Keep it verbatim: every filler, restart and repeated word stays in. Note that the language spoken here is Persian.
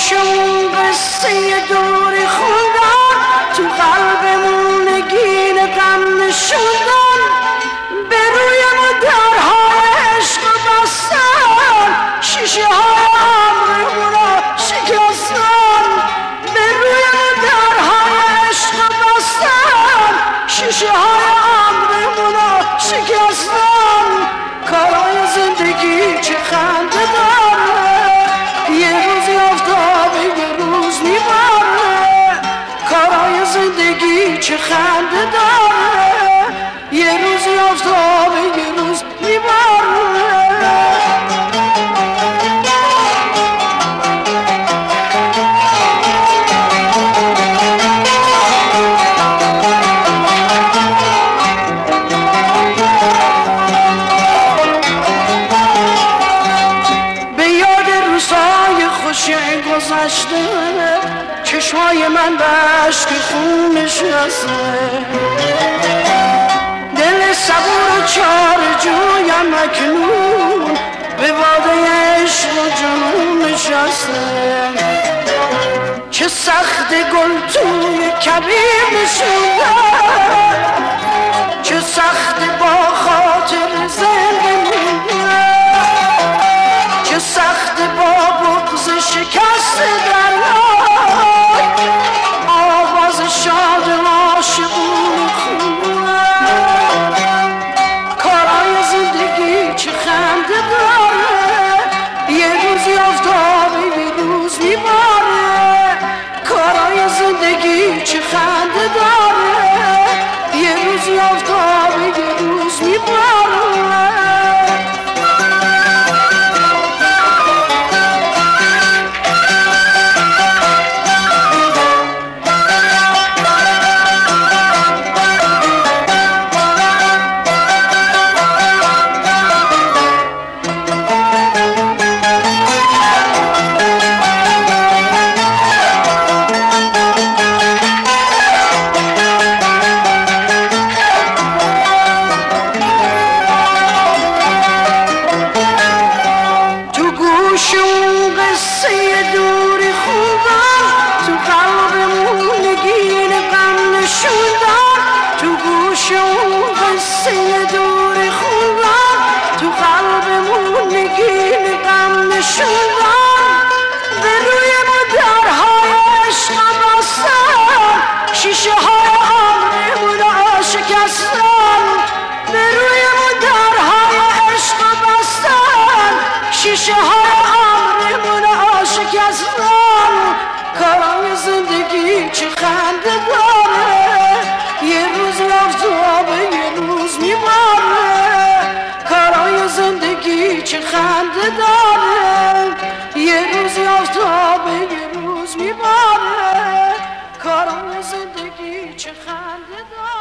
گوشمون قصه دوری خوندن، تو قلبمون نگین غم نشوندن، به روی ما درهای عشق بستن، شیشه های عمرمونو شکستن. به روی ما درهای عشق بستن، شیشه های عمرمونو شکستن. کارای زندگی چه خنده داره، یه روزی آفتابه یه روز میبره. کارای زندگی چه خنده داره، یه روزی آفتابه یه روز میبره. گذشته چشمای من به عشق خون نشسته، دل صبور چار جویم اکنون به واده عشق و جنون نشسته. چه سخت گل توی کبیر نشونده، چه سخت با خاطر زنده مونده، چه سخت با بغض شکست دلای آواز شاد عاشقون خونه. کارای زندگی چه خنده داره، یه روزی آفتابه یه روز میباره. کارای زندگی چه خنده داره، یه روزی آفتابه یه روز میباره. گوشمون قصه دوری خوندن، تو قلبمون نگین غم نشوندن. تو گوشمون قصه دوری خوندن، تو قلبمون نگین غم نشوندن. به روی ما درهای عشق بستن، شیشه های عمرمونو شکستن. به روی ما درهای عشق بستن، شیشه های عمرمونو شکستن. کارای زندگی چه خنده داره، یه روز آفتابه یه روز میبره. کارای زندگی چه خنده داره، یه روز آفتابه یه روز میبره. کارای زندگی چه خنده داره.